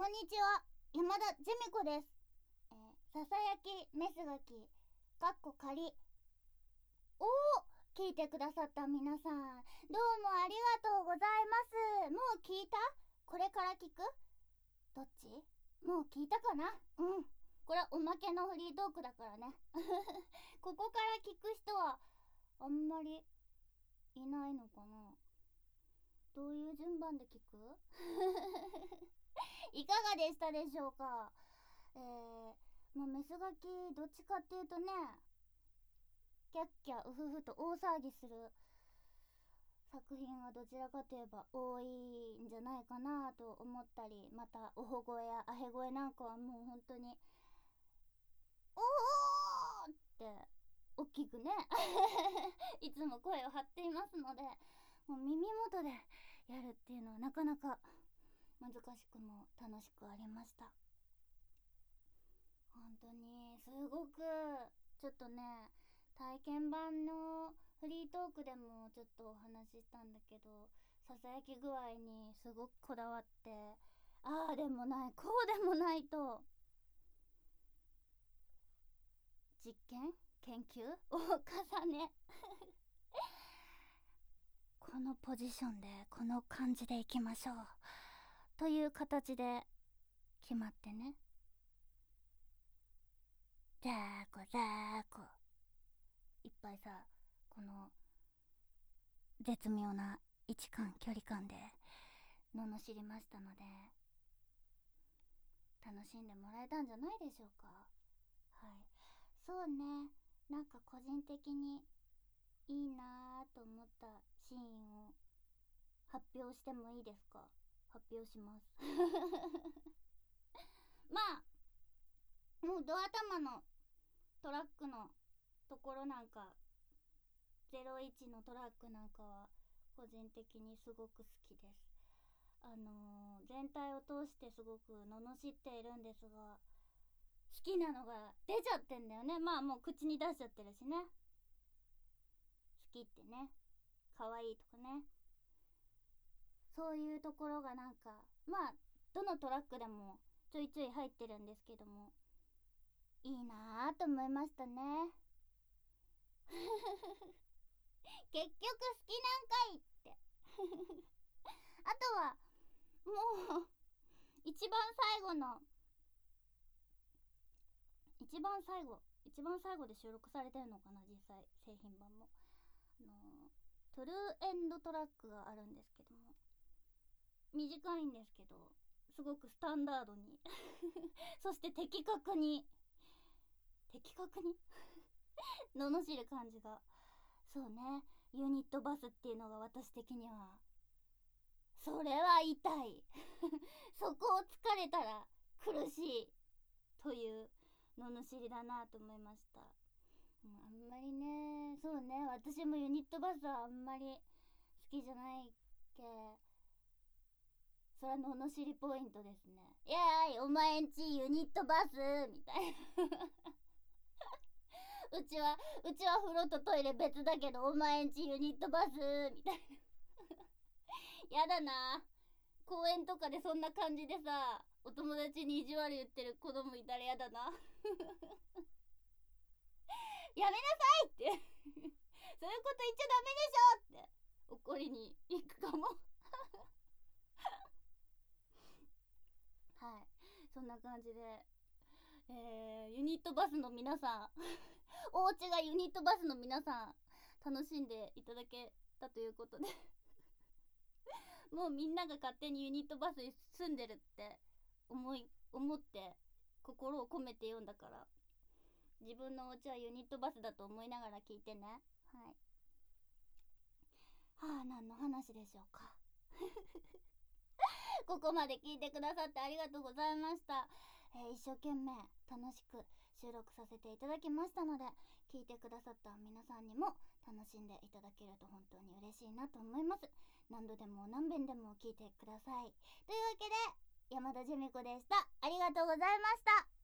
んにちは、山田ジェミコです。ささやきメスガキかっこ仮を聞いてくださった皆さん、どうもありがとうございます。もう聞いた？これから聞く？どっち？もう聞いたかな？これはおまけのフリートークだからねここから聞く人はあんまりいないのかな。どういう順番で聞くいかがでしたでしょうか。メスガキどっちかっていうとね、キャッキャウフフと大騒ぎする作品はどちらかといえば多いんじゃないかなと思ったり、またおほ声やアヘ声なんかはもう本当におーって大きくねいつも声を張っていますので、もう耳元でやるっていうのはなかなか難しくも楽しくありました。本当にすごくちょっとね、体験版のフリートークでもちょっとお話ししたんだけど、ささやき具合にすごくこだわって、ああでもないこうでもないと実験研究を重ねこのポジションでこの感じでいきましょうという形で決まってね、じゃーこいっぱいさ、この絶妙な位置感距離感で罵りましたので、楽しんでもらえたんじゃないでしょうか。はい、そうね、なんか個人的にいいなーと思ったシーンを発表してもいいですか？発表しますまあもうドア玉のトラックのところなんか、01のトラックなんかは個人的にすごく好きです。全体を通してすごく罵っているんですが、好きなのが出ちゃってんだよね。まあもう口に出しちゃってるしね、好きってね、可愛いとかね、そういうところがなんか、まあどのトラックでもちょいちょい入ってるんですけども、いいなぁと思いましたね結局好きなんかいってあとはもう一番最後で収録されてるのかな、実際製品版も。トゥルーエンドトラックがあるんですけども、短いんですけどすごくスタンダードにそして的確に罵る感じが、そうね、ユニットバスっていうのが私的にはそれは痛いそこを突かれたら苦しいという罵りだなと思いました。あんまりね、そうね、私もユニットバスはあんまり好きじゃないけ、それは罵りポイントですね。いやーい、お前んちユニットバスみたいなうちは風呂とトイレ別だけどお前んちユニットバスみたいなやだな。公園とかでそんな感じでさ、お友達に意地悪言ってる子供いたらやだなやめなさいってそういうこと言っちゃダメでしょって怒りに行くかもはい、そんな感じで、ユニットバスの皆さんお家がユニットバスの皆さん楽しんでいただけたということでもうみんなが勝手にユニットバスに住んでるって思って心を込めて読んだから、自分のお家はユニットバスだと思いながら聞いてね。はい。何の話でしょうかここまで聞いてくださってありがとうございました。一生懸命楽しく収録させていただきましたので、聞いてくださった皆さんにも楽しんでいただけると本当に嬉しいなと思います。何度でも何遍でも聞いてください。というわけで山田ジェミコでした。ありがとうございました。